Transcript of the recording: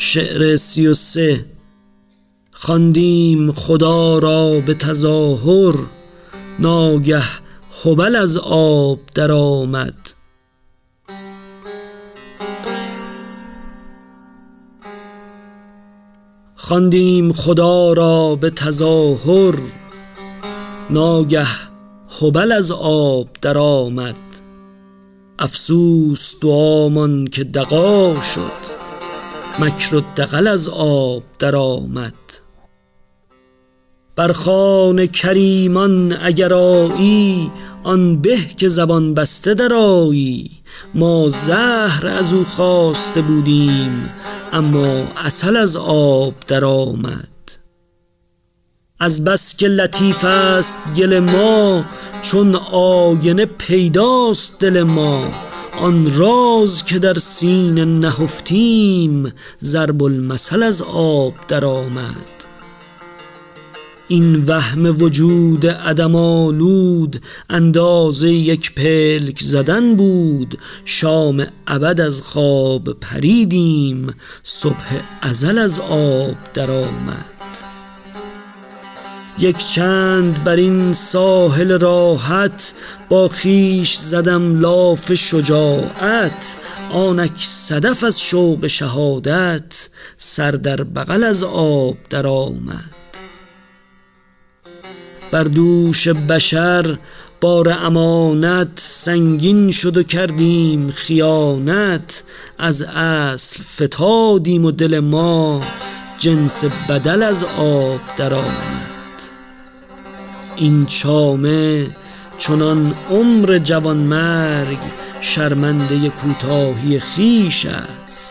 شعر 33. خواندیم خدا را به تظاهر، ناگه هبل از آب در آمد. خواندیم خدا را به تظاهر، ناگه هبل از آب در آمد. افسوس دعامان که دغا شد، مکر و دغل از آب در آمد. بر خوان کریمان اگر آیی، آن به که زبان بسته در آیی. ما زهر از او خواسته بودیم، اما عسل از آب در آمد. از بس که لطیف است گل ما، چون آینه پیداست دل ما. آن راز که در سینه نهفتیم، ضرب المثل از آب در آمد. این وهم وجود عدم آلود، اندازه یک پلک زدن بود. شام ابد از خواب پریدیم، صبح ازل از آب در آمد. یک چند بر این ساحل راحت، با خویش زدم لاف شجاعت. آنک صدف از شوق شهادت، سر در بغل از آب در آمد. بر دوش بشر بار امانت، سنگین شد و کردیم خیانت. از اصل فتادیم و دل ما، جنس بدل از آب در آمد. این چامه چنان عمر جوانمرگ، شرمنده کوتاهی خویش است.